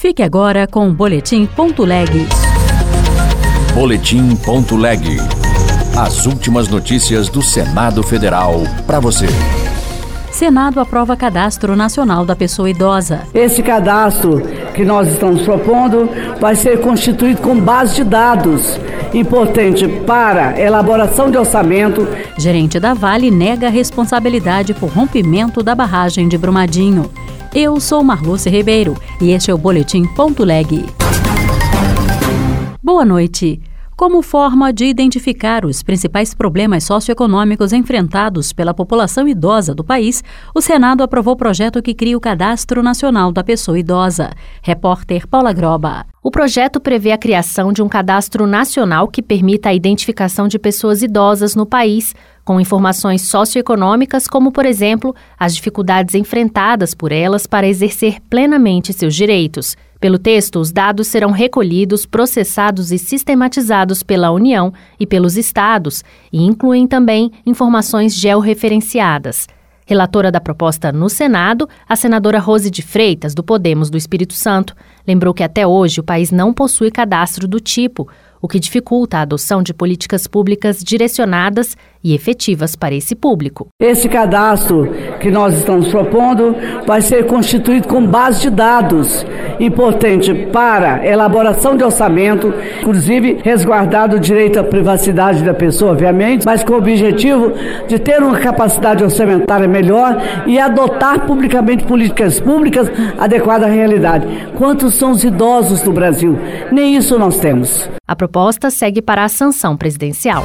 Fique agora com o Boletim.leg. Boletim.leg. As últimas notícias do Senado Federal para você. Senado aprova Cadastro Nacional da Pessoa Idosa. Esse cadastro que nós estamos propondo vai ser constituído com base de dados importante para elaboração de orçamento. Gerente da Vale nega a responsabilidade por rompimento da barragem de Brumadinho. Eu sou Marluce Ribeiro e este é o Boletim.leg. Boa noite. Como forma de identificar os principais problemas socioeconômicos enfrentados pela população idosa do país, o Senado aprovou o projeto que cria o Cadastro Nacional da Pessoa Idosa. Repórter Paula Groba. O projeto prevê a criação de um cadastro nacional que permita a identificação de pessoas idosas no país, com informações socioeconômicas como, por exemplo, as dificuldades enfrentadas por elas para exercer plenamente seus direitos. Pelo texto, os dados serão recolhidos, processados e sistematizados pela União e pelos estados e incluem também informações georreferenciadas. Relatora da proposta no Senado, a senadora Rose de Freitas, do Podemos do Espírito Santo, lembrou que até hoje o país não possui cadastro do tipo, o que dificulta a adoção de políticas públicas direcionadas e efetivas para esse público. Esse cadastro que nós estamos propondo vai ser constituído com base de dados importante para elaboração de orçamento, inclusive resguardado o direito à privacidade da pessoa, obviamente, mas com o objetivo de ter uma capacidade orçamentária melhor e adotar publicamente políticas públicas adequadas à realidade. Quantos são os idosos do Brasil? Nem isso nós temos. A proposta segue para a sanção presidencial.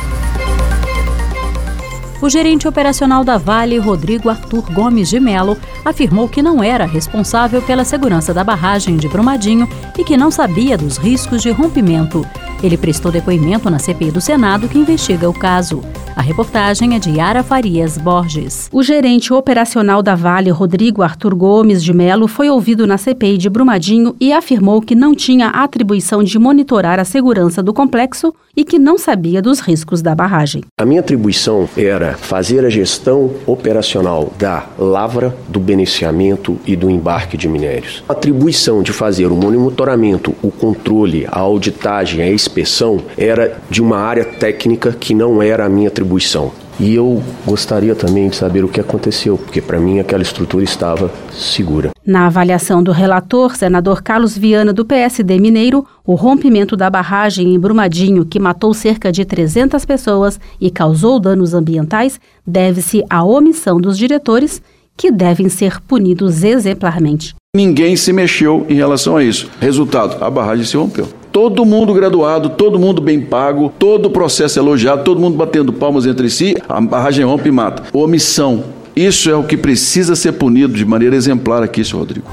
O gerente operacional da Vale, Rodrigo Arthur Gomes de Mello, afirmou que não era responsável pela segurança da barragem de Brumadinho e que não sabia dos riscos de rompimento. Ele prestou depoimento na CPI do Senado, que investiga o caso. A reportagem é de Yara Farias Borges. O gerente operacional da Vale, Rodrigo Arthur Gomes de Mello, foi ouvido na CPI de Brumadinho e afirmou que não tinha atribuição de monitorar a segurança do complexo e que não sabia dos riscos da barragem. A minha atribuição era fazer a gestão operacional da lavra, do beneficiamento e do embarque de minérios. A atribuição de fazer o monitoramento, o controle, a auditagem, a inspeção era de uma área técnica que não era a minha atribuição. E eu gostaria também de saber o que aconteceu, porque para mim aquela estrutura estava segura. Na avaliação do relator, senador Carlos Viana, do PSD mineiro, o rompimento da barragem em Brumadinho, que matou cerca de 300 pessoas e causou danos ambientais, deve-se à omissão dos diretores, que devem ser punidos exemplarmente. Ninguém se mexeu em relação a isso. Resultado, a barragem se rompeu. Todo mundo graduado, todo mundo bem pago, todo o processo elogiado, todo mundo batendo palmas entre si, a barragem rompe e mata. Omissão. Isso é o que precisa ser punido de maneira exemplar aqui, senhor Rodrigo.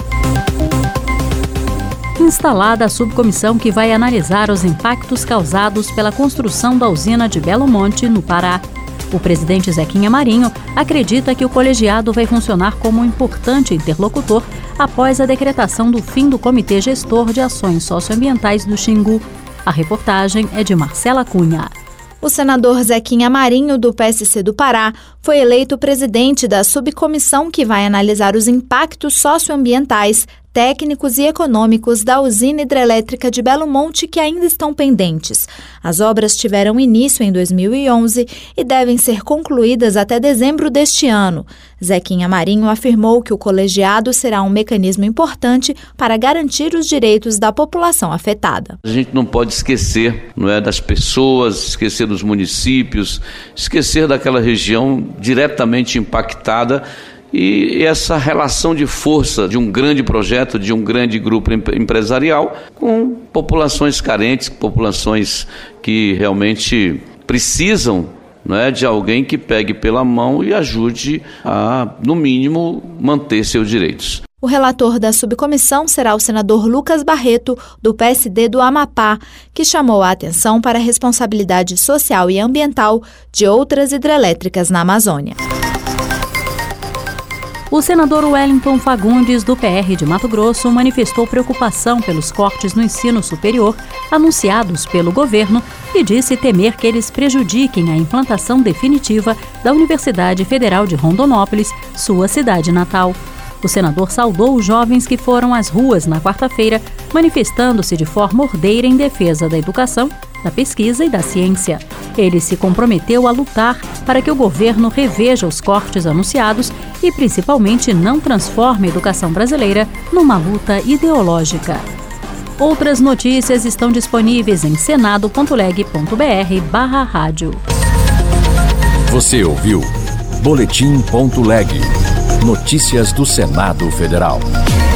Instalada a subcomissão que vai analisar os impactos causados pela construção da usina de Belo Monte, no Pará. O presidente Zequinha Marinho acredita que o colegiado vai funcionar como um importante interlocutor após a decretação do fim do Comitê Gestor de Ações Socioambientais do Xingu. A reportagem é de Marcela Cunha. O senador Zequinha Marinho, do PSC do Pará, foi eleito presidente da subcomissão que vai analisar os impactos socioambientais, técnicos e econômicos da usina hidrelétrica de Belo Monte, que ainda estão pendentes. As obras tiveram início em 2011 e devem ser concluídas até dezembro deste ano. Zequinha Marinho afirmou que o colegiado será um mecanismo importante para garantir os direitos da população afetada. A gente não pode esquecer, das pessoas, esquecer dos municípios, esquecer daquela região diretamente impactada. E essa relação de força de um grande projeto, de um grande grupo empresarial com populações carentes, populações que realmente precisam, de alguém que pegue pela mão e ajude a, no mínimo, manter seus direitos. O relator da subcomissão será o senador Lucas Barreto, do PSD do Amapá, que chamou a atenção para a responsabilidade social e ambiental de outras hidrelétricas na Amazônia. O senador Wellington Fagundes, do PR de Mato Grosso, manifestou preocupação pelos cortes no ensino superior anunciados pelo governo e disse temer que eles prejudiquem a implantação definitiva da Universidade Federal de Rondonópolis, sua cidade natal. O senador saudou os jovens que foram às ruas na quarta-feira, manifestando-se de forma ordeira em defesa da educação, da pesquisa e da ciência. Ele se comprometeu a lutar para que o governo reveja os cortes anunciados e, principalmente, não transforme a educação brasileira numa luta ideológica. Outras notícias estão disponíveis em senado.leg.br/rádio. Você ouviu Boletim.leg. Notícias do Senado Federal.